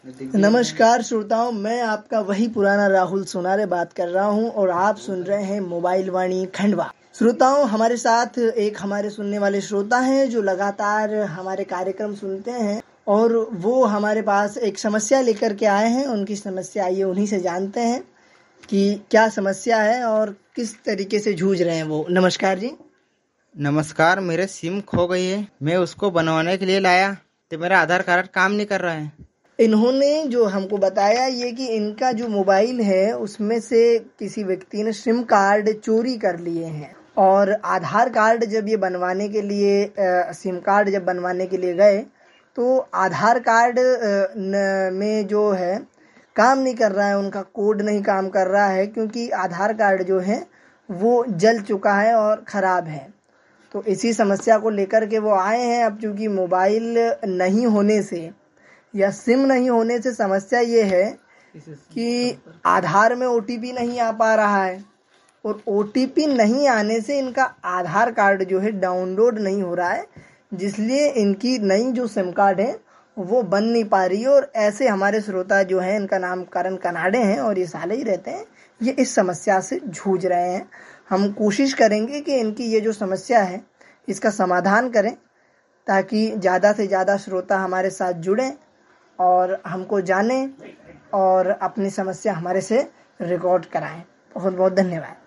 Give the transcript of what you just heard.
नमस्कार श्रोताओं, मैं आपका वही पुराना राहुल सोनारे बात कर रहा हूं और आप सुन रहे हैं मोबाइल वाणी खंडवा। श्रोताओं, हमारे साथ एक हमारे सुनने वाले श्रोता हैं जो लगातार हमारे कार्यक्रम सुनते हैं और वो हमारे पास एक समस्या लेकर के आए हैं। उनकी समस्या आइए उन्हीं से जानते हैं कि क्या समस्या है और किस तरीके से जूझ रहे हैं वो। नमस्कार जी। नमस्कार, मेरे सिम खो गई है। मैं उसको बनवाने के लिए लाया तो मेरा आधार कार्ड काम नहीं कर रहा है। इन्होंने जो हमको बताया ये कि इनका जो मोबाइल है उसमें से किसी व्यक्ति ने सिम कार्ड चोरी कर लिए हैं और आधार कार्ड जब ये बनवाने के लिए सिम कार्ड जब बनवाने के लिए गए तो आधार कार्ड में जो है काम नहीं कर रहा है, उनका कोड नहीं काम कर रहा है क्योंकि आधार कार्ड जो है वो जल चुका है और ख़राब है। तो इसी समस्या को लेकर के वो आए हैं। अब चूँकि मोबाइल नहीं होने से या सिम नहीं होने से समस्या ये है कि आधार में OTP नहीं आ पा रहा है और OTP नहीं आने से इनका आधार कार्ड जो है डाउनलोड नहीं हो रहा है, जिसलिए इनकी नई जो सिम कार्ड है वो बन नहीं पा रही है। और ऐसे हमारे श्रोता जो हैं, इनका नाम करण कनाडे हैं और ये साले ही रहते हैं, ये इस समस्या से जूझ रहे हैं। हम कोशिश करेंगे कि इनकी ये जो समस्या है इसका समाधान करें ताकि ज़्यादा से ज़्यादा श्रोता हमारे साथ जुड़ें और हमको जाने और अपनी समस्या हमारे से रिकॉर्ड कराएं। बहुत बहुत धन्यवाद।